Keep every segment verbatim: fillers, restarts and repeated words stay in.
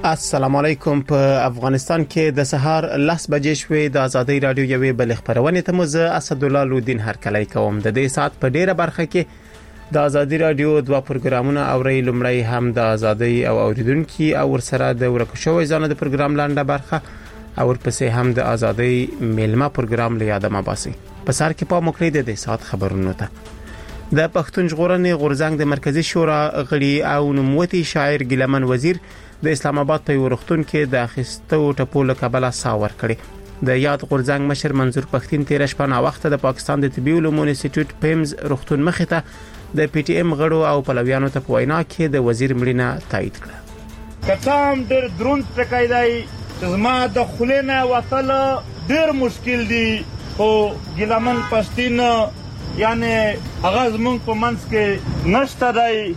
السلام علیکم. په افغانستان کې د سهار لس بجې شوې. د ازادي رادیو یوې بل خبرونه ته مزه اسدالله لودین هرکلی کوم. د دې سات په ډیره برخه کې د ازادي رادیو دوه پروګرامونه اوري. لومړی هم د ازادي او اوریدونکو او ورسره د ورکشوي ځانه د پروګرام لاندې برخه او ورپسې هم د ازادي میلمه پروګرام لیاده مباسي. په سر کې په مکړې د دې سات خبرونه ته د پښتون ژغورنې غورځنګ د مرکزی شورا غړي او نوموتی شاعر ګیلمن وزیر د اسلام آباد په ورختون کې د اخیستو ټپو له کبله ساور کړي. د یاد غورځنګ مشر منظور پښتين تیر شپه نا وخت د پاکستان د طبي علومو انسټیټیوټ پیمز رختون مخته د پی ټی ایم غړو او پلویانو ته په وینا کې د وزیر مړینه تایید کړه. کتام ډېر دروند ټکایدای زما د خلینه وصل ډېر مشکل دي او ګیلمن پښتين یعنی هغه زمونږ په منځ کې نشته دی.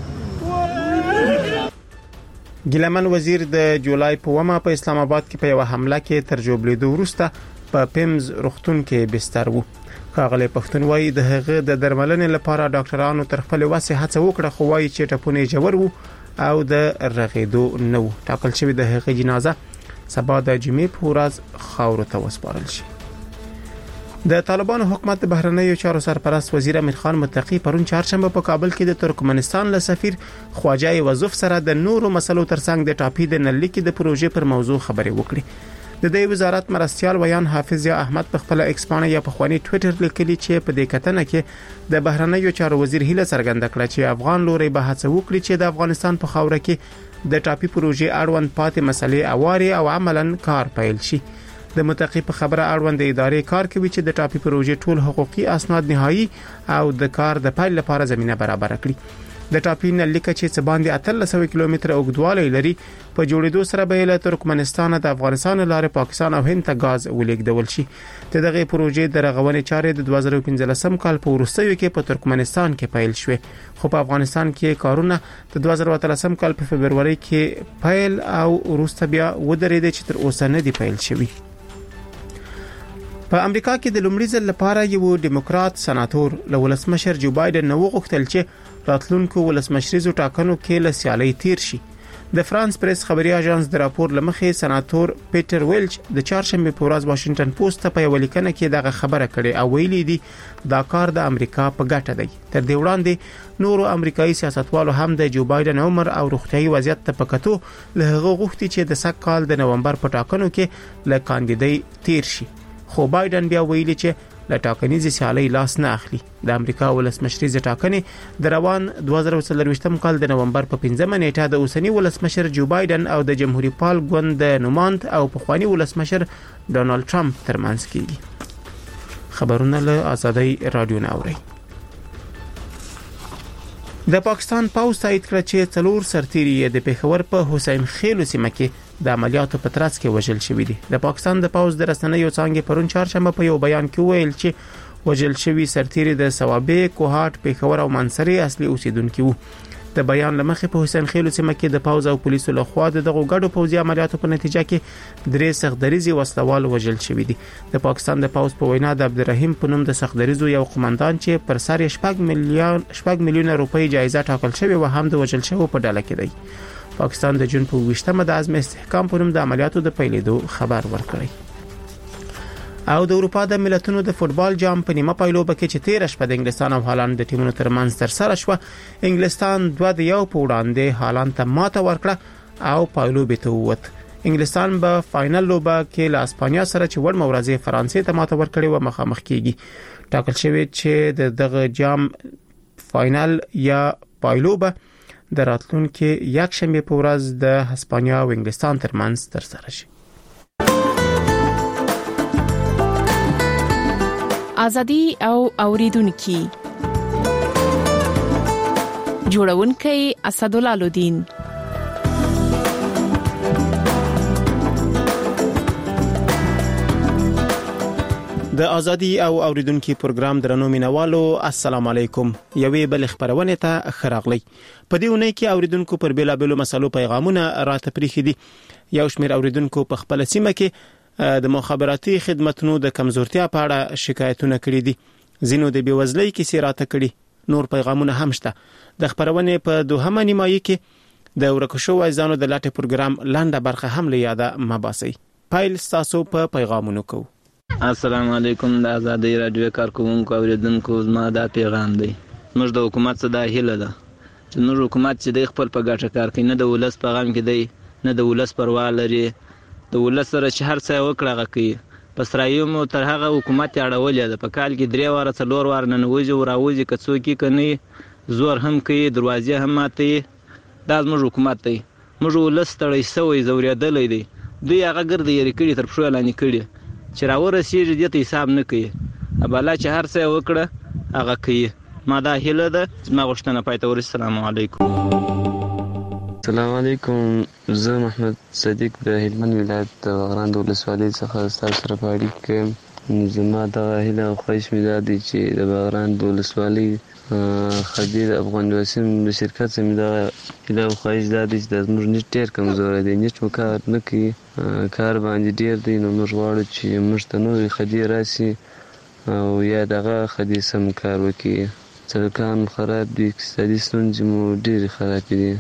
ګیلمن وزیر د جولای په ومه په اسلام آباد کې په یو حمله کې تر جوړېدو وروسته په پیمز رختون کې بستر وو. ښاغلی پښتون وایي د هغه د درملنې لپاره ډاکټرانو تر خپل وسه هڅه وکړه، خو وایي چې ټپونه جوړ وو او د رغېدو نه وو. ټاکل شوی د هغه جنازه سبا د جمعې په ورځ خاورو ته وسپارل شي. د طالبانو حکومت د بهرنیو چارو سرپرست وزیر امیر خان متقی پرون چهارشنبه په کابل کې د ترکمنستان له سفیر خواجه وظف سره د نورو مسلو ترڅنګ د ټاپي د نللیکي د پروژې پر موضوع خبرې وکړي. د دې وزارت مرستيال ویان حافظ یا احمد په خپل ایکس باندې یا په خواني ټوئیټر لیکلي چې په دې کتنه کې د بهرنیو چارو وزیر هیله څرګنده کړه چې افغان لوري به هڅه وکړي چې د افغانستان په خاوره کې د ټاپي پروژې اړوند پاتې مسلې اواري او عملاً کار پیل شي. د متقی په خبره اړوند ادارې کار کوي چې د ټاپي پروژې ټول حقوقي اسناد نهایی او د کار د پیل لپاره زمينه برابر کړي. د ټاپي نلیکه چې څه باندې اتلس سوه کیلومتره اوږدوالی لري په جوړېدو سره به له ترکمنستان د افغانستان لارې پاکستان او هند ته غاز ولېږدول شي. د دغه پروژې د رغونې چارې د دوه زره پنځلسم کال په وروستیو کې په ترکمنستان کې پیل شوې، خو په افغانستان کې کارونه د دوه زره اتلسم کال په فبرवरी کې پیل او وروسته بیا ودرېد چې تر اوسه نه دی پیل شوی. په امریکا کې د لومړي ځل لپاره یو ډیموکرات سناتور له ولسمشر جو بایدن نو غوښتل چې راتلونکو ولسمشریزو ټاکنو کې له سیالۍ تیر شي. د فرانس پریس خبري اژانس د راپور لمخې سناتور پیټر ویلچ د چهارشنبه په ورځ واشنگټن پوسټ ته په ولیکنه کې دغه خبره کړې او ویلي دي دا کار د امریکا په ګټه دی. تر دې وړاندې نورو امریکایي سیاستوالو هم د جو بایدن عمر او روغتيایي وضعیت ته پکتو له هغه غوښتي چې د سږ کال د نومبر په ټاکنو کې له کاندیدای تیر شي، خو بایدن بیا ویلي چې له ټاکنیزې سیالۍ لاس نه اخلي. د امریکا ولسمشریزه ټاکنې د روان دوه زره څلرویشتم کال د نومبر په پنځمه نیټه د اوسنی ولسمشر جو بایدن او د جمهوریت پال ګوند د نوماند او پخوانی ولسمشر ډونالد ټرمپ ترمنځ کیږي. خبرونه له ازادي رادیو ناوړي. د پاکستان پوز تایید کړ چې څلور سرتیري د پېښور په حسین خیل سیمه کې د عملیاتو په ترڅ کې وژل شوی دي. د پاکستان د پوز د رسنیو څنګه پرون چهارشنبه په یو بیان کې ویل چې وژل شوی سرتیري د سوابې کوهات پېښور او منصري اصلي اوسیدونکو وو. د بیان لمخې په حسین خیل سیمه کې د پوز او پولیسو لخوا د دغه ګډو پوزي عملیاتو په نتیجه کې درې سختدریزي وسلوال وژل شوی دي. د پاکستان د پوز په وینا د عبدالرحیم په نوم د سختدریزو یو قومندان چې پر سر شپږ میلیون شپږ میلیون روپۍ جایزه ټاکل شوی و هم د وژل شوی په ډله کې دی. پاکستان د جون په وشتمه د عزم استحکام په نوم د عملیاتو د پیلېدو خبر ورکړی. او د اروپا د ملتونو د فوتبال جام په نیمه پایلوبه کې چې تیر شپه د انګلستان او هالند د ټیمونو ترمنځ تر سره شو، انګلستان دوه د یو په وړاندې هالند ته ماته ورکړه او پایلوبه ته ووت. انګلستان به فائنل لوبه کې له اسپانیا سره چې ور مورازه فرانسې ته ماته ورکړي و مخامخ کیږي. ټاکل شوی چې د دغه جام فائنل یا پایلوبه د راتلونکي یک شنبه په ورځ د اسپانیا او انګلستان ترمنځ تر سره شي. ازادي او اوریدونکو جوړونکي اسدالله لودین. د ازادي او اوریدونکو پروګرام درنو مینوالو السلام علیکم. یوې بل خبرونه ته خراغلی. په دې ونې کې اوریدونکو پر بیلابلو مسلو پیغامونه راته پریخي دي. یو شمېر اوریدونکو په خپل سیمه کې د مخابراتي خدماتو د کمزورتیا په اړه شکایتونه کړي دي. زینو د بیوزلۍ کې سیراته کړي. نور پیغامونه هم شته. د خبرونه په دوهمه نیمایي کې د ورکشو وایزانو د لاټه پروګرام لاندې برخه هم له یاده مباسي پایل تاسو په پیغامونو کو. السلام علیکم د آزادۍ رادیو کارکونکو اوریدونکو زما دا پیغام دی. موږ د حکومت څخه دا هیله ده چې نور حکومت چې د خپل په ګټه کار کوي، نه د ولس په غم کې دی، نه د ولس پروا لري. د ولس سره چې هر څه وکړه هغه کوي. په سرایمو تر هغه حکومت یې اړولې ده. په کال کې درې واره څلور واره ننوځي او راوځي، که څوک یې کوي زور هم کوي، دروازې هم ماتوي. دا زموږ حکومت دی. موږ ولس ستړی سوی ځورېدلی دی. دوی هغه ګرد یېرې کړي، تر پښو یې لاندې کړي چې راورسېږي دې ته حساب نه کوي. ابالا چې هر څه یې وکړه هغه کوي. ما دا هیله ده زما غوښتنه پای ته ورسېږي. السلام علیکم. السلام علیکم. زه محمد صدیق د هلمند ولایت د بغران د ولسوالۍ څخه ستاسو سره په اړیکه کې یم. زما دغه هیله او خواهش مې دا دی چې د بغران د ولسوالۍ خدیر افغان وسیم د شرکت څخه مې دغه هیله او خواهش دا دی چې د زموږ نیټ ډېر کمزوری دی. نیټ مو کار نه کوي، کار باندې ډېر دی. نو موږ غواړو چې موږ ته نورې خدیر راسي او یا دغه خدیر سم کار وکړي. سړکان خراب دي، اقتصادي ستونزې مو ډېرې خرابې دي.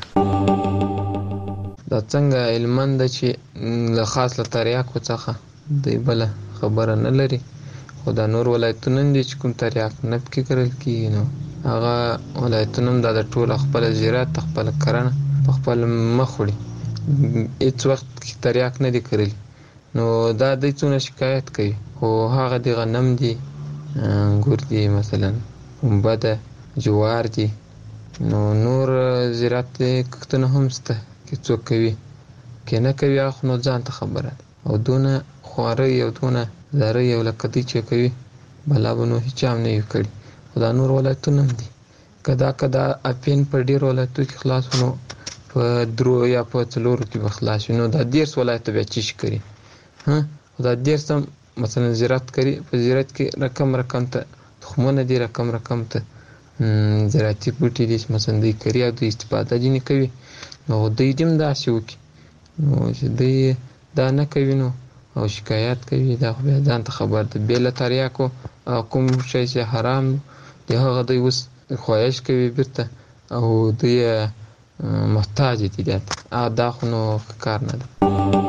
دا څنګه هلمند ده چې له خاص له تریاکو څخه دوی بله خبره نه لري، خو دا نور ولایتونه دي چې کوم تریاک نه پکې کرل کېږي. نو هغه ولایتونه هم دا د ټوله خپله زراعت خپله کرنه په خپل مخ وړي، هېڅ وخت کې تریاک نه دي کرلي. نو دا دوی څونه شکایت کوي، خو هغه د غنم دي، انګور دي، مثلا پنبه ده، جوار دي. نو نور زراعت کښتونه هم شته که څوک کوي، که نه کوي هغه خو نو ځان ته خبره ده. او دونه خوارۍ او دونه زارۍ او لکه دوی چې کوي بلا به نو هېچا هم نه وي کړي. خو دا نور ولایتونه هم دي. که دا که دا اپین په ډېر ولایتو کې خلاص نو په درو یا په څلورو کې به خلاص وي. نو دا دېرس ولایته بیا چی شي کوي. خو دا دېرس هم مثلا زراعت کوي. په زراعت کې رقم رقم ته تخمونه دي، رقم رقم ته زراعتي بوټي دي چې مثلا دوی کوي او دوی استفاده ځینې کوي. نو دوی دې هم داسې وکړي. نو چې دوی دا نه کوي نو او شکایت کوي، دا خو بیا ځان ته خبر ده. بې له تریاکو او کوم شی چې حرام دی هغه دوی اوس خواهش کوي بیرته او دوی محتاج دي دې ته. دا خو نو کار نه ده.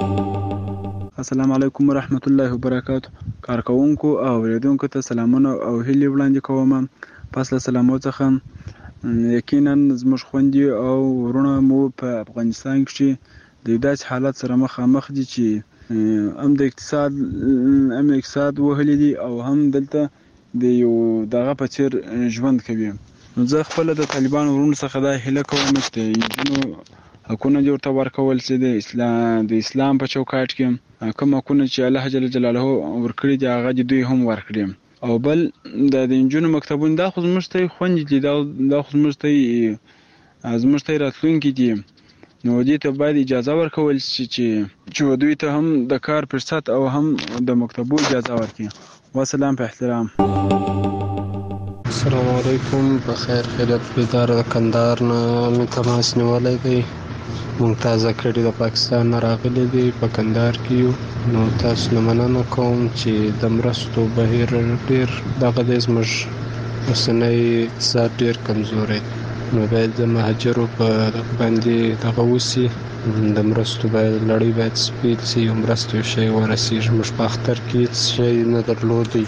السلام علیکم ورحمت الله وبرکاته. کارکونکو او اوریدونکو ته سلامونه او هیلې وړاندې کوم. پس له سلامو څخه یقینا زموږ خویندې او ورونه مو په افغانستان کې د داسې حالت سره مخامخ دي چې هم د اقتصاد هم اقتصاد وهلي دي او هم دلته د یو دغه په څیر ژوند کوي. نو زه خپله د طالبانو ورونو څخه دا هیله کوم چې د نجونو حقونه دې ورته ورکول چې د اسلام د اسلام په چوکاټ کې کوم حقونه چې الله جل جلاله ورکړي دي هغه دې دوی هم ورکړي. او بل د نجونو مکتبونه دا خو زموږ ته خوندې دي، دا خو زموږ ته زموږ ته راتلونکي دي. نو دې ته باید اجازه ورکول شي چې چې دوی ته هم د کار فرصت او هم د مکتبو اجازه ورکړي. وسلام په احترام. السلام علیکم. بخیر خیریت بیدار د کندهار نه مې تماس نیولی دی. مونږ تازه کړي د پاکستان نه راغلي دي، په کندهار کې یو. نو تاسو نه مننه کوم چې د مرستو بهیر ډېر دغه دی، زموږ اوسنی اقتصاد ډېر کمزوری دی. نو باید د مهاجرو په باندې دغه وسي، د مرستو باید لړۍ باید سپیل سي او مرستې یو شی ورسېږي. موږ په اختر کې هېڅ شی نه درلودی.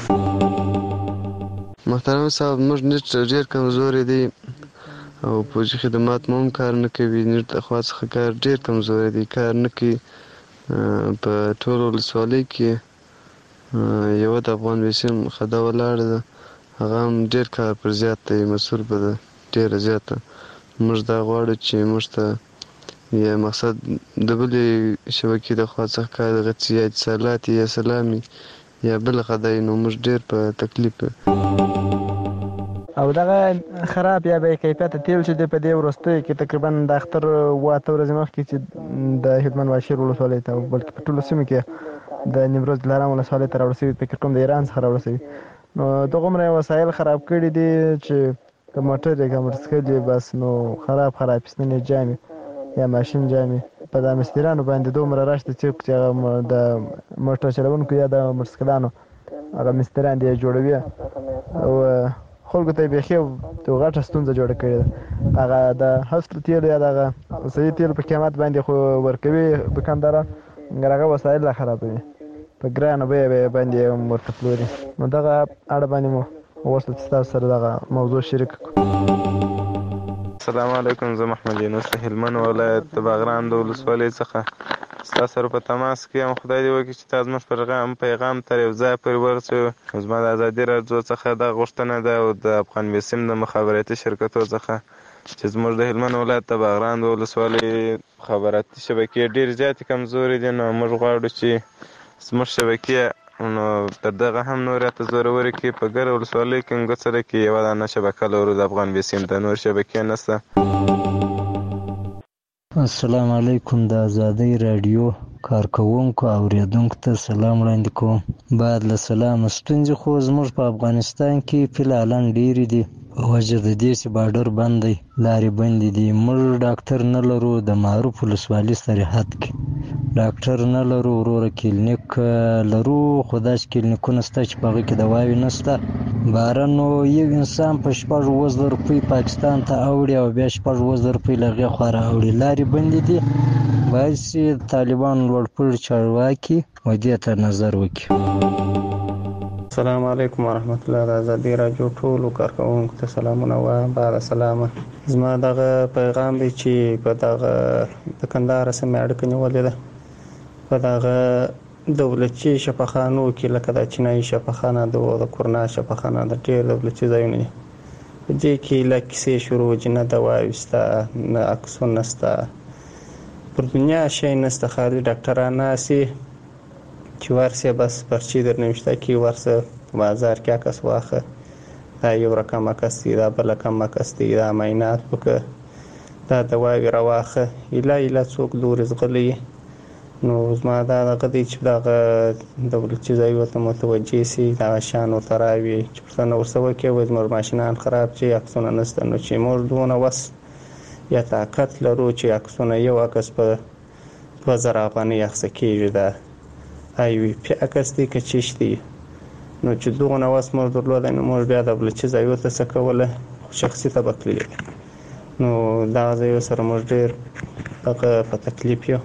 محترم صاحب، موږ نیټ ډېر کمزوری دی او پوجي خدمات مو هم کار نه کوي. نیټ د خوا څخه کار ډېر کمزوری دی، کار نه کوي. په ټول ولسوالۍ کې یوه د افغان وسیم خدا ولاړه ده، هغه هم ډېر کار پر زیات دی، مسؤل به ده ډېره زیاته. موږ دا غواړو چې موږ ته یا مقصد د بلې شبکې د خوا څخه کار دغه څه یا اتصالات یا سلامي یا بله خدای. نو موږ ډېر په تکلیف او دغه خراب یا بې کیفیته تیل چې دی په دې وروستیو کې تقریبا د اختر اوه اته ورځې مخکې چې د هلمند واشیر ولسوالۍ ته بلکې په ټولو سیمو کې د نیمروز دلارام ولسوالۍ ته راوړل شوي، فکر کوم د ایران څخه راوړل شوي. نو دغومره وسایل خراب کړي دي چې که موټر یې که موټرسایکل یې بس نو خراب خراب پسنې جامې یا ماشین جامې په دا مستریانو باندې دومره راشته چې هغه د موټر چلوونکو یا د موټرسایکلانو هغه مستریان دې جوړوي او خلکو ته یې بیخي یو غټه ستونزه جوړه کړې ده. هغه د هسکو تیلو یا دغه صحیح تیل په قیمت باندې خو ورکوي دکانداران مګر هغه وسایل لا خرابوي په ګرانه بیه باندې ورته پلوري. نو دغه اړه باندې مو وغوښتل چې تاسو سره دغه موضوع شریک کړو. السلام علیکم. زه محمد یونس د هلمند ولایت د باغران د ولسوالۍ څخه ستاسو سره په تماس کې یم. خدای دې وکړي چې تاسو زموږ پیغام پیغام تر یو ځای پورې ورسوي. زما د ازادي راډیو څخه دا غوښتنه ده او د افغان بیسیم د مخابراتي شرکتو څخه چې زموږ د هلمند ولایت د باغران د ولسوالۍ مخابراتي شبکې ډېر زیاتې کمزورې دي. نو موږ غواړو چې زموږ شبکې نو تر دغه هم نور ته زورورې کې په ګر ولسوالۍ کې نګوڅره کې یوه دانه شبکه لرو د افغان بیسیم د نور شبکې نشته. السلام علیکم. د ازادۍ راډیو کارکوونکو او اوریدونکو ته سلام وړاندې کوم. بعد له سلامه ستونزې خو زموږ په افغانستان کې فعلا ډېرې دي په وجه د دې چې بارډر بند دی، لارې بندې دي. موږ ډاکټر نه لرو د معروف ولسوالي سرحد کې ډاکټر نه لرو، وروره کلینیک لرو خو داسې کلینیکونه شته چې په هغه کې دواوې نشته. باره نو یو انسان په شپږ اووه زره روپۍ پاکستان ته اوړي او بیا شپږ اووه زره روپۍ له هغې خوا راوړي. لارې بندې دي. باید چې طالبانو لوړپوړي چارواکي و دې ته نظر وکړي. السلام علیکم ورحمت الله. د ازادي راډیو ټولو کارکوونکو ته سلامونه وایم. بعد سلامه. زما دغه پیغام دی چې په دغه د کندهار سیمې اړیکه نیولې ده په دغه دولتي شفاخانو کې لکه د چینایي شفاخانه د کورنا شفاخانه د ډېر دولتي ځایونه دي. په دې کې له کیسې شروع چې نه دواوې شته نه عکسونه شته پر دنیا شی نشته، خالي ډاکټران ناستي چې ورسې بس پرچې در نوشته کې ورسه بازار کې عکس واخه دا یو رقم عکس دی دا بل رقم عکس دی دا معاینات وکړه دا دواوې راواخه ایله ایله څوک لورې ځغلی. نو زما دا دغه دی چې دغه دولتي ځایونو ته متوجه سي دغه شیان ورته راوړي چې پوښتنه ورسره وکړي وایي زموږ ماشینان خراب چې عکسونه نشته. نو چې موږ دونه وس یا طاقت لرو چې عکسونه یو عکس په دوه زره افغانۍ اخیسته کېږي دا آی وي پی عکس دی که چیش دی. نو چې دغه وس موږ درلودی نو موږ بیا دولتي ځایونو ته څه کوله شخصي ته به تللي. نو دغه ځایونو سره موږ ډېر هغه په تکلیف یو.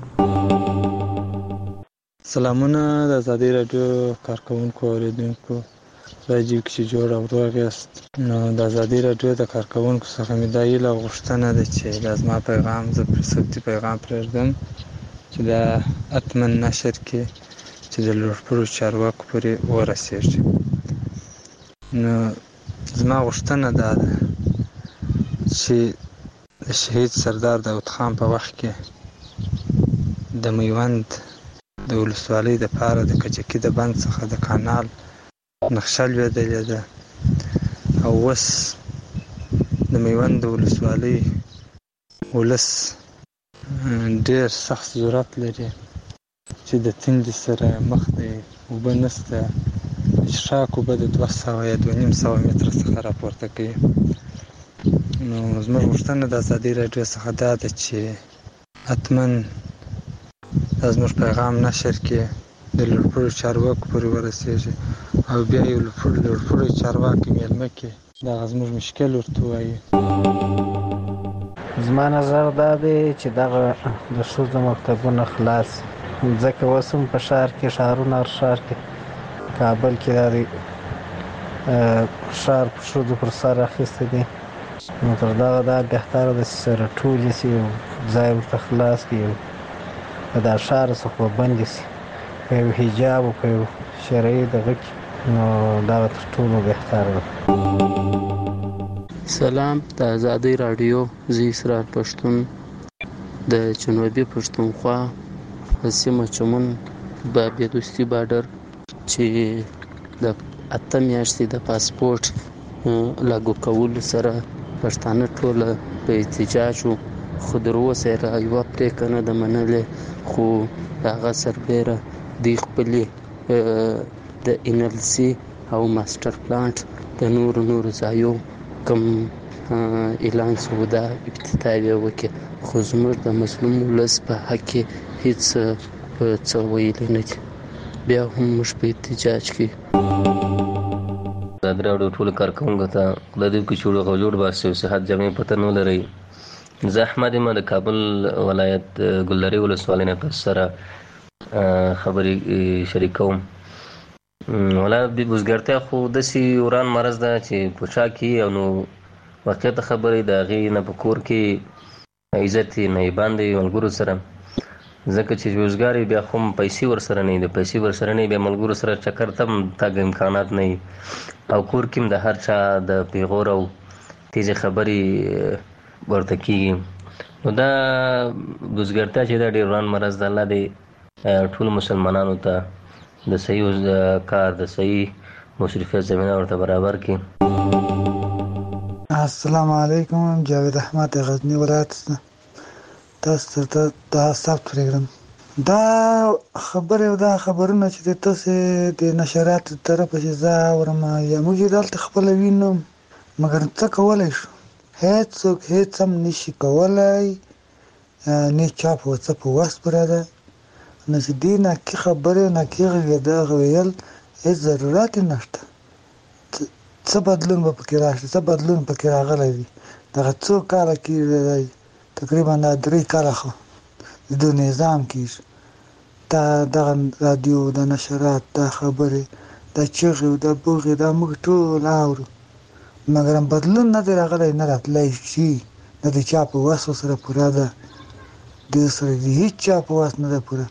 سلامونه د ازادۍ راډیو کارکوونکو او اوریدونکو راجیو کې چې جوړ او روغ یاست. نو د ازادۍ راډیو د کارکوونکو څخه مې دا هیله او غوښتنه ده چې دا زما پیغام زه پرې صوتي پیغام پرېږدم چې دا حتما نشر کې چې د لوړپوړو چارواکو پورې ورسېږي. نو زما غوښتنه دا ده چې د شهید سردار داود خان په وخت کې د میوند د ولسوالۍ د پاره د کجکي د بند څخه د کانال نقشه لوېدلې ده او اوس د میوند د ولسوالۍ ولس ډېر سخت ضرورت لري چې د تندې سره مخ دی، اوبه نشته، څښاک اوبه د دوه سوه یا دوه نیم سوه متره څخه راپورته کوي. نو زموږ غوښتنه د ازادۍ راډیو څخه دا ده چې حتما دا زموږ پیغام نشر کې د لوړپوړو چارواکو پورې ورسېږي او بیا یو لوړپوړی چارواکی میلمه کې دغه زموږ مشکل ورته ووایي. زما نظر دا دی چې دغه د ښځو مکتبونه خلاص ځکه اوس هم په ښار کې ښارونه هر ښار کې کابل کې دا دی ښار په ښځو پر سر اخیستی دی. نو تر دغه دا بهتره ده چې سره ټولې شي یو ځای ورته خلاص کړي په دا ښار څخه بندې شي په یو حجاب او په یو شرعي دغه کې. نو دغه تر ټولو بهتره ده. سلام. د ازادۍ راډیو زه اسرار پښتون د جنوبي پښتونخوا په سیمه چمن بابیدوستي بارډر چې د اته میاشتې د پاسپورټ لاګو کولو سره پښتانه ټوله په احتجاج وو، خو تر اوسه یې یوه پرېکړه نه ده منلې. خو د هغه سربیره دوی خپلې د ان ال سي او ماسټر پلانټ د نورو نورو ځایو کوم اعلان شو دا افتتاح یې وکړي، خو زموږ د مظلوم ولس په حق کې هېڅ څه ویلي نه دي. بیا هم موږ په احتجاج کې ازادۍ راډیو ټولو کارکوونکو ته خدای دې وکړي چې روغ او جوړ باسي او صحت جامع پته نه ولرئ زه احمد یم د کابل ولایت ګلدرې ولسوالۍ نه تاسو سره خبرې شریکوم. ولا د بزګرتیا خو داسې وران مرض ده چې په چا کې او نو واقعیت خبرې د هغې نه په کور کې عزت یې نایبان دی ملګرو سره، ځکه چې روزګار بیا خو پیسې ورسره نه وي، د پیسې ورسره نه وي بیا ملګرو سره چکر ته هم تګ امکانات نه وي، او کور کې هم د هر چا د پیغور او تیزې خبرې ورته کېږي. نو دا بزګرتیا چې دا ډېر وران مرض ده. الله دې ټولو مسلمانانو ته د صحیح کار د صحیح مصرفیت زمینه ورته برابر کړي. السلام علیکم، جاوید احمد غزنی ولایت تاسو ته دا ثبت پروګرام دا خبره او دا خبرونه چې تاسو د نشرات طرف څخه زه ورما یا موږ دلته خپل وینم، مګر څه کولای شو؟ هیڅ څوک هیڅ هم نشي کولای، نه چا په څه په واس پراده نه چې دې نه کې خبره نه کې غدا غویل هیڅ ضرورت نشته. څه بدلون به پکې راشي، څه بدلون پکې راغلی وي. دغه څو کاله کې تقریبا درې کاله خو د نظام کېږي دا دغه رادیو د نشرات دا خبرې دا چغې او دا بوغې دا موږ ټول اورو، مګر بدلون نه دی راغلی، نه راتلی شي، نه د چا په وس سره پوره ده، د سره د هېڅ چا په وس نه ده پوره.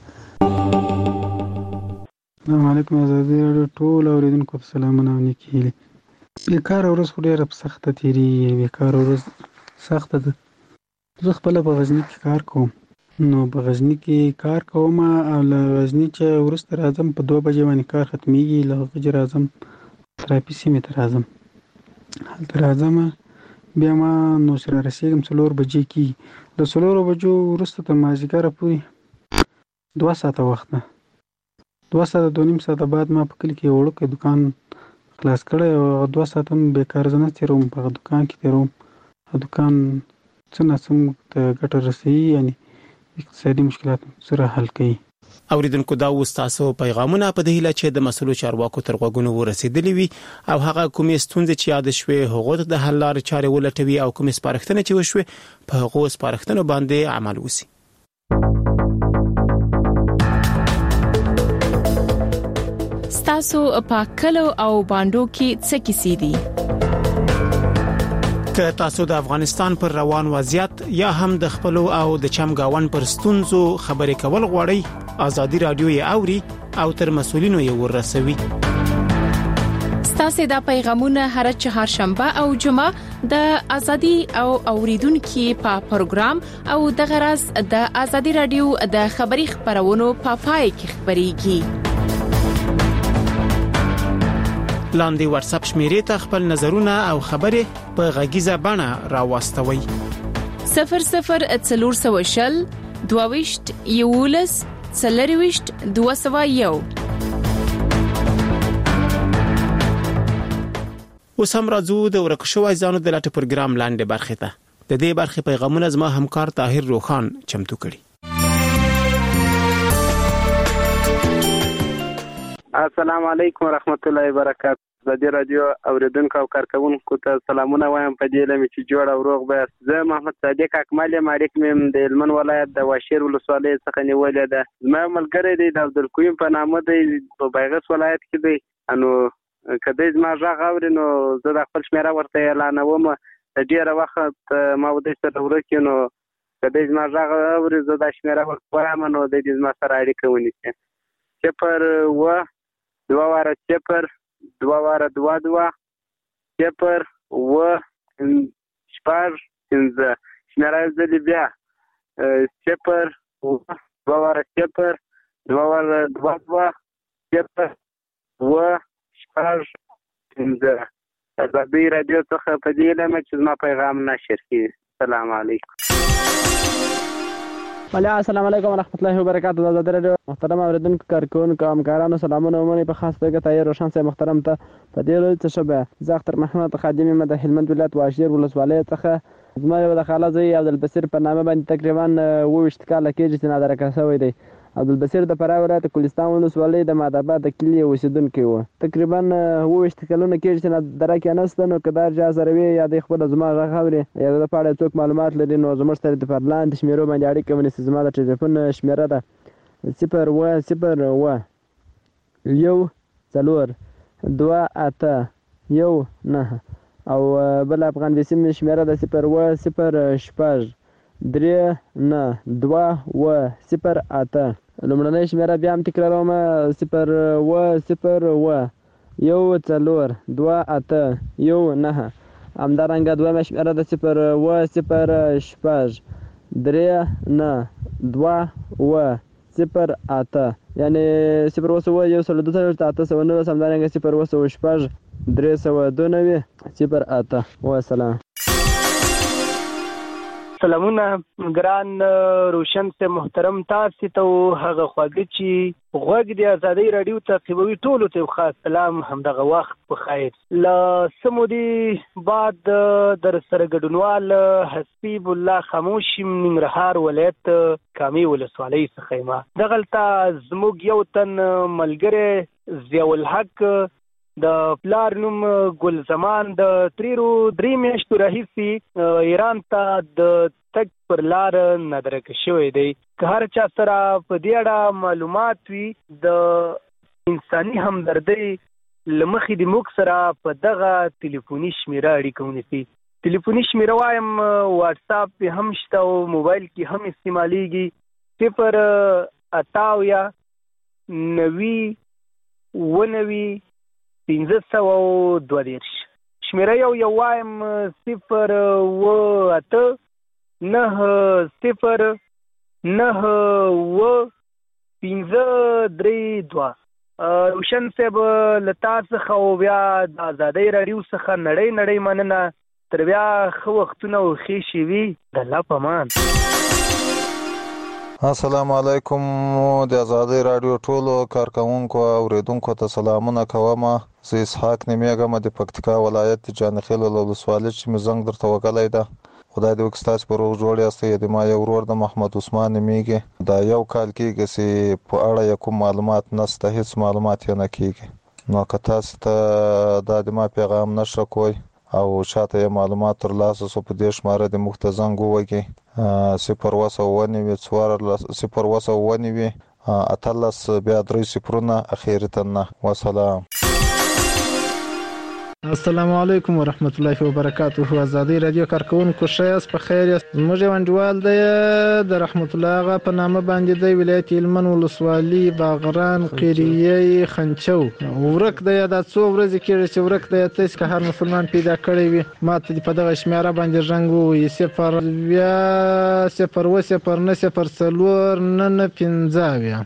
السلام علیکم ازادي راډیو ټول اورېدونکو ته سلامونه او نیکې هیلې. بیکاره ورځ خو ډېره په سخته تېرېږي، بیکاره ورځ سخته ده. زه خپله په غزني کې کار کوم، نو په غزني کې کار کوم او له غزني چې وروسته راځم په دوه بجې باندې کار ختمېږي، له هغه چې راځم ترافي سیمې ته راځم، هلته راځم بیا ما نو چې رارسېږم څلور بجې کېږي. له څلورو بجو وروسته تر مازدیګره پورې دوه ساعته وخت ده، دوه ساعته دوه نیم ساعته بعد ما په کلي کې یو وړوکی دکان خلاص کړی او هغه دوه ساعته هم بېکاره زه نه تېروم، په هغه دکان کې تېروم. هغه دکان څه نه څه موږ ته ګټه رسوي، یعنې اقتصادي مشکلات سره حل کوي. اوریدونکو دا اوس تاسو پیغامونه په دې هیله چې د مسلو چارواکو تر غوږونو ورسېدلې وي او هغه کومې ستونزې چې یاد شوې هغه د حل لارې چارې ولټوي او کومې سپارښتنې چې وشوي په هغه سپارښتنو باندې عمل وشي. ستاسو په کلو او باندو کې څه کیسې دي؟ که تاسو د افغانستان پر روان وضعیت یا هم د خپل او د چمګاون پر ستونزو خبرې کول غواړئ، ازادي رادیو یې اوري او تر مسؤلینو یې ورسوي. ستاسو د پیغامونه هر چهارشنبه او جمعه د ازادي او اوریدونکو په پروګرام او د غرض د ازادي رادیو د خبري خبرونو په پای کې خبريږي. لاندې واتس اپ شمیرې ته خپل نظرونه او خبرې په غږیزه بڼه راوستوي. صفر صفر څلور سوه شل دوه ویشت یولس څلور ویشت دوه سوه یو. اوس هم راځو د ورکشوي ځانو د لاټ پروګرام لاندې برخه ته. د دې برخه پیغامونه زما همکار طاهر روخان چمتو کړي. السلام علیکم ورحمت الله وبرکاته. ازادي رادیو اوریدونکو او کارکونکو ته سلامونه وایم په دې لمه چې جوړ او روغ به. زه محمد صادق اکمل یم، اړیک مې د هلمند ولایت د واشیر ولسوالۍ څخه نیولې ده. زما ملګری دی د عبدالقیوم په نامه دی، په بیغس ولایت کې دی. نو کله زما غږ اوري نو زه د خپل شمیره ورته اعلانوم. ډیره وخت ما ودې سره ورکې نو کله زما غږ اوري زه د شمیره ورته وایم نو د دې زما سره اړیکه ونیسي. صفر و دوه واره صفر دوه واره دوه دوه صفر و شپږ پنځه. شمیره ځلې بیا صفر و دوه واره صفر دوه واره دوه دوه صفر و شپږ پنځه. ازادي رادیو څخه په دې لمه چې زما پیغام نشر کړي. السلام علیکم. مالا السلام علیکم ورحمت الله وبرکاته. د ازادي رادیو محترم اوریدونکو کارکونکو همکارانو سلامونه ومني. په خاص توګه طاهر روشن صاحب محترم ته په دې ورځ څه شبه زه اختر محمد خادم یم د هلمند ولایت واشیر ولسوالۍ څخه. زما یو د خاله زوی عبدالبصیر په نامه باندې تقریبا اووه ویشت کاله کېږي چې نادرکه شوی دی عبدالبصیر د فراه ولایت کوهستان ولسوالۍ د مادآباد د کلي اوسېدونکی و. تقریبا اوه ویشت کلونه کېږي چې دره کې نسته، نو که دا جا سره وي یا د خپله زما غږ اوري یا د په اړه څوک معلومات لري نو زموږ سره د پر لاندې شمېرو باندې اړیکه ونیسي. زما د ټلیفون شمېره ده صفر اوه صفر اوه یو څلور دوه اته یو نهه او بل افغان بیسیم شمېره ده صفر اوه صفر شپږ درې نه دوه اوه صفر اته. لومړنۍ شمېره بیا هم تکراروم صفر اوه صفر اوه یو څلور دوه اته یو نهه. همدارنګه دویمه شمېره ده صفر اوه صفر شپږ درې نه دوه اوه صفر اته، یعنې صفر اوه سوه یو سل دوه څلوېښت اته سوه نولس. همدارنګه صفر اوه سوه شپږ درې سوه دوه نوي صفر اته. وسلام. سلامونه ګران روشن سے محترم تاسو ته هغه خواږه چې غوږ د ازادۍ راډیو تعقیبوي ټولو ته خاص سلام. همدغه وخت په خیر. له څه مودې بعد در سره ګډونوال حسیب الله خاموش ننګرهار ولایت کامې ولسوالۍ څخه یم. دغلته زموږ یو تن ملګری ضیاءالحق د پلار نوم ګل زمان د تریرو درې میاشتو راهیسې ایران ته د تګ پر لار نادرکه شوی دی. که هر چا سره په دې اړه معلومات وي د انساني همدردۍ له مخې د موږ سره په دغه تلیفوني شمېره اړیکه ونیسي. تلیفوني شمېره وایم واټساپ پې هم شته او موبایل کې هم استعمالیږي. صفر اته اویا نوي اووه نوي پنځه سوه دوه دېرش. شمېره یو یو وایم صفر اوه اته نهه صفر نهه اوه پنځه درې دوه. روشن صاحب له تا څخه او بیا د ازادۍ راډیو څخه نړۍ نړۍ مننه. تر بیا ښه وختونه او ښې شېبې. د الله په امان. السلام علیکم. د ازادۍ راډیو ټولو کارکوونکو او اوریدونکو ته سلامونه کوم. زه اسحاق نومیږم د پکتیکا ولایت د جانخیل ولسوالۍ چې مې زنګ درته وکړی ده. خدای دې وکړي ستاسو په روغ جوړ یاستئ. د ما یو ورور د محمد عثمان نومیږي. دا یو کال کېږي چې په اړه یې کوم معلومات نشته، هېڅ معلومات یې نه کېږي. نو که تاسو ته دا د ما پیغام نشره کوئ او چاته یې معلومات ترلاسه سو په دې شماره د موږ ته زنګ ووهئ. صفر اوه سوه اووه نوي څوارلس صفر اوه سوه اووه نوي اتلس بیا درې صفرونه اخري ته نه. وسلام. السلام علیکم ورحمت الله وبرکاته. ازادۍ راډیو کارکوونکو ښه یاست؟ په خیر یاست؟ زموږ یو انډیوال دی د رحمت الله هغه په نامه باندې دی ولایت هلمند ولسوالي باغران قریه خنچو. ورک دی دا څو ورځې کېږي چې ورک دی. تاسو که هر مسلمان پیدا کړی وي ما ته په دغه شمېره باندې زنګ ووهئ صفر اویا صفر اوه صفر نه صفر څلور نه نه پنځه اویا.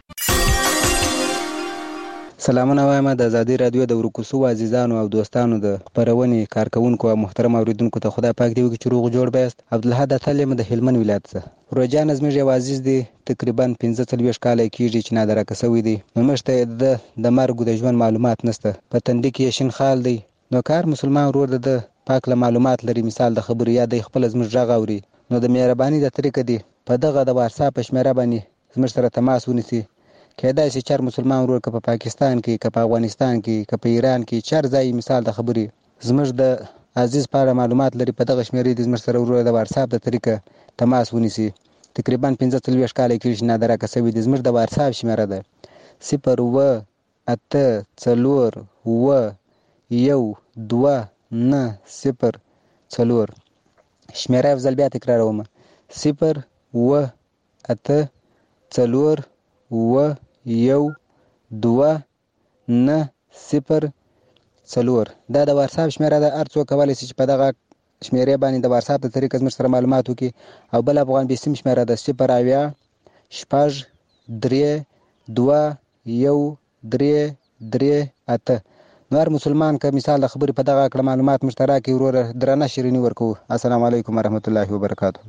سلامونه وایم د ازادۍ راډیو د ورکوسو عزیزانو او دوستانو د خپرونې کارکوونکو او محترم اوریدونکو ته خدای پاک دې وکړي چې روغ جوړ بیاست. عبدالحد اتل یم د هلمند ولایت څخه. روجان زموږ یو عزیز دی تقریبا پنځه څلوېښت کاله کېږي چې نادرکه شوی دی. نو موږ ته د د مرګ د ژوند معلومات نشته. په تندي کې یې شین خال دی. نو کار مسلمان ورور د پاک له معلومات لري، مثال د خبرو یا د خپل زموږ غږ اوري، نو د مهرباني د طریقه دی په دغه د واتساپ شمېره باندې زموږ سره تماس ونیسي. کېدای شي چار مسلمان ورور که په پاکستان کې که په افغانستان کې که په ایران کې چار ځای مثال د خبرې زموږ د عزیز په اړه معلومات لري، په دغه شمېرې د زموږ سره ورور د واتساپ د طریقه تماس ونیسي. تقریبا پنځه څلوېښت کاله کېږي چې نادرکه شوی دی. زموږ د واتساپ شمېره ده صفر اوه اته څلور اوه یو دوه نه صفر څلور. شمېره یو ځل بیا تکراروم صفر اوه اته څلور اوه یو دوه نه صفر څلور. دا د واتساپ شمېره ده. هر څوک کولی شي چې په دغه شمېرې باندې د واتساپ د طریقه زموږ سره معلومات وکړي. او بل افغان بیسیم شمېره ده صفر اویا شپږ درې دوه یو درې درې اته. نو هر مسلمان که مثال د خبرې په دغه کړه معلومات موږ ته راکړي وروره درنه شیریني ورکوو. السلام علیکم ورحمت الله وبرکاته.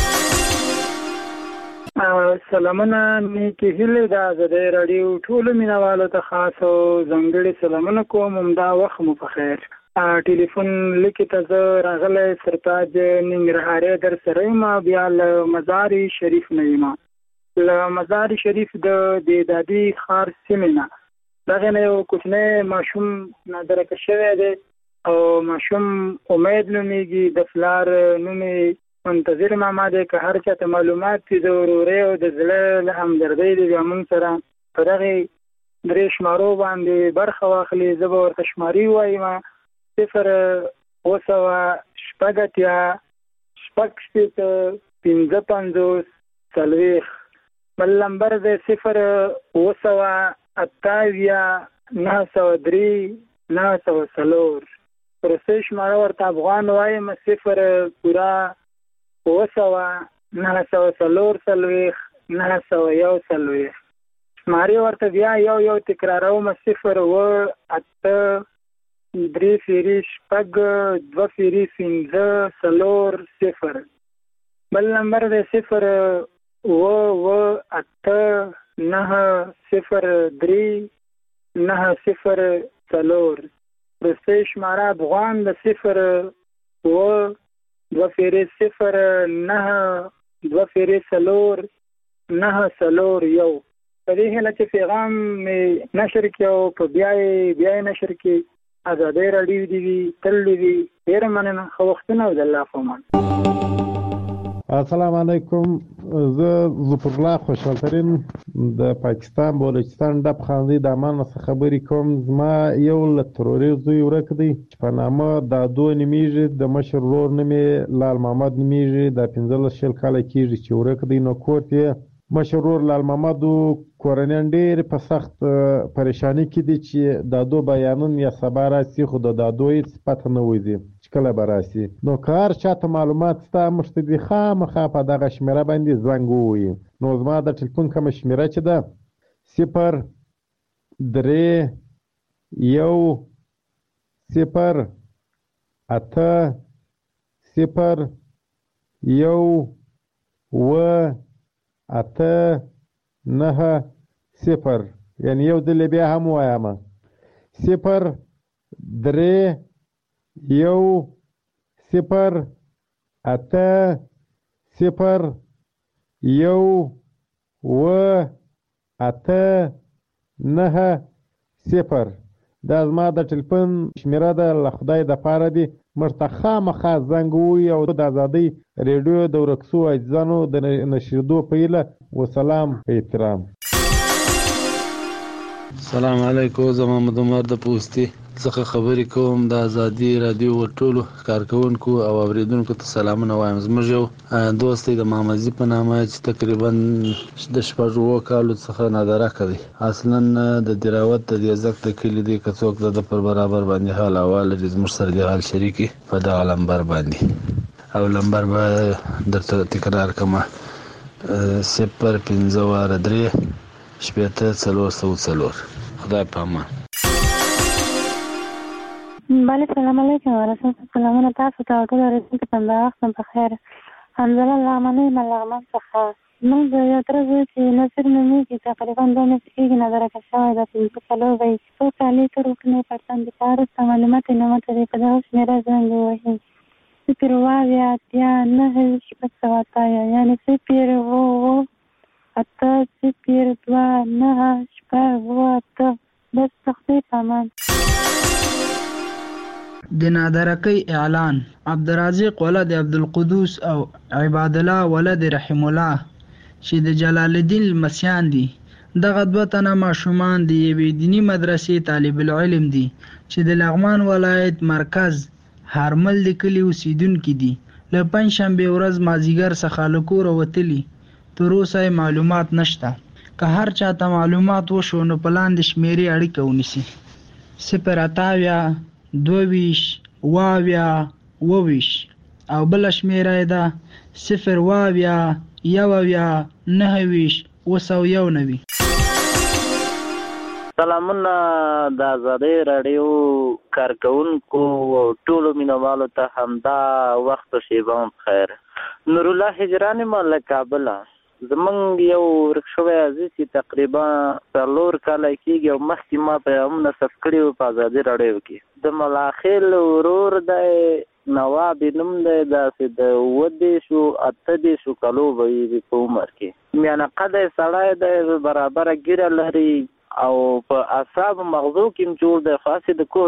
سلامونه نیکې هیلې د ازادۍ راډیو ټولو مینوالو ته خاص او ځانګړي سلامونه کوم. همدا وخت مو په خیر. ټلیفون لیکې ته زه راغلی سرتاج ننګرهارۍ در سره یم، بیا له مزار شریف نه یم. له مزار شریف د دادي ښار سیمې نه. دغه نه یو کوچنی ماشوم نادرکه شوی دی او ماشوم امید نومیږي، د پلار نوم یې منتظر ماما دی. که هر چاته معلومات دي د ورورۍ او د زړه له همدردۍ دی بیا موږ سره په دغې درې شمارو باندې برخه واخلي. زه به ورته شماري ووایم: صفر اوه سوه شپږ اتیا شپږ شپېته پنځه پنځوس څلوېښت. بل نمبر دی صفر اوه سوه اته اویا نهه سوه درې نهه سوه څلور. وروستۍ شماره ورته افغان وایم: صفر پوره اوه سوه نهه سوه څلور څلوېښت نهه سوه یو څلوېښت. شمارې ورته بیا یو یو تکراروم: صفر اوه اته درې فیري شپږ دوه فیري پنځه څلور صفر. بل نمبر دی صفر اوه اوه اته نهه صفر درې نهه صفر څلور. وروستۍ شماره افغان د صفر اوه دوه فیرې صفر نهه دوه فیرې څلور نهه څلور یو. په دې هیله چې پیغام مې نشر کړي او په بیا یې بیا یې نشر کړي. ازادۍ راډیو دې وي، تل دې وي. ډېره مننه، ښه وختونه او د الله په امان. السلام علیکم. زه ظفر الله خوشحالترین د پاکستان بلوچستان ډب خاندي د امان څخه خبرې کوم. زما یو له تروري زوی ورک دی چې په نامه دادو نومیږي، د مشر ورور نوم یې لال محمد نومیږي. دا پنځلس شل کاله کېږي چې ورک دی. نو کور یې مشر ورور لال محمد کورنیان ډېر په سخت پریشانی کې دي چې دادو بیانون یا سبا راسي، خو د دادو هېڅ پته نه وځي چې کله به راسي. نو که هر چاته معلومات شته موږ ته دې خامخا په دغه شمېره باندې زنګ ووهي. نو زما د ټلیفون کومه شمېره چې ده صفر درې یو صفر اته صفر یو اوه اته نهه صفر. یعنی یو ځل بیا هم وایم: صفر درې یو صفر اته صفر یو اوه اته نهه صفر. دا زما د ټلیفون شمېره ده، له خدای دپاره دي موږ ته خامخا زنګ ووهي او د ازادۍ ریډیو د ورک سوو عزیزانو د نشریدو په هیله. وسلام، په احترام. السلام علیکم. زه محمد عمر د پوستي څخه خبرې کوم. د ازادي راډیو ټولو کارکونکو او اوریدونکو ته سلامونه وایم. زموږ یو دوست دی د محمدزي په نامه چې تقریبا د شپږ اووه کالو څخه نادرکه دی. اصلا د دراوت د دیزک د کلي دی. که څوک د پر برابر باندې حال احوال لري زموږ سره د حال شریکي په دغه لمبر باندې. او لمبر به درته تکرار کړم: صفر پنځه واره درې شپېته څلور سوه څلور. خدای په امان. بله، سلام علیکم ورحمت سلامونه تاسو ته او ټول اورېدونکو ته همدا وخت هم بخیر. حمزله لغمن یم له لغمن څخه. موږ د یو تره زوی چې نصیر نومیږي تقریبا دوه میاشتې کېږي نادرکه شوی ده. پنځه څلور به یې څو کالې تر وکړنې پرتن د کار وروسته معلومات یې نه ماته دی. په دغه شمېره زنګ ووهي: صفر اوه اویا اتیا نهه شپږ سوه اتیا. یعنې صفر اوه اوه اته صفر دوه نهه شپږ اوه اته. بس تختی په امان. د نادرکۍ اعلان: عبدالرازق ولد عبدالقدوس او عباد الله ولد رحم الله چې د جلال الدین لمسیان دي. دغه دوه تنه ماشومان د یوې دیني مدرسې طالب العلم دي چې د لغمان ولایت مرکز هرمل د کلي اوسیدونکي دي. له پنجشنبې ورځ مازدیګر څخه له کوره وتلي. تر اوسه معلومات نشته. که هر چاته معلومات وشو نو په لاندې شمېرې اړیکه ونیسي: صفر اته اویا دوه ویشت اوه اویا اوه ویشت. او بله شمېره یې ده صفر اوه اویا یو اویا نهه ویشت اوه سوه یو نوي. سلامونه د ازادۍ راډیو کارکونکو او ټولو مینوالو ته همدا وخت و شیبه هم بخیر. نورالله هجران یم له کابله. زمونږ یو ورک شوی عزیز چې تقریبا څلور کاله کېږي او مخکې ما پیغامونه ثبت کړي وو په ازادي راډیو کې. د ملاخیل ورور دی نواب نوم دی داسې د اووه دېرشو اته دېرشو کالو به وي په عمر کې میانه قده سړی دی برابره ګیره لري او په اعصاب مغزو کې هم جوړ دی خاصې د کور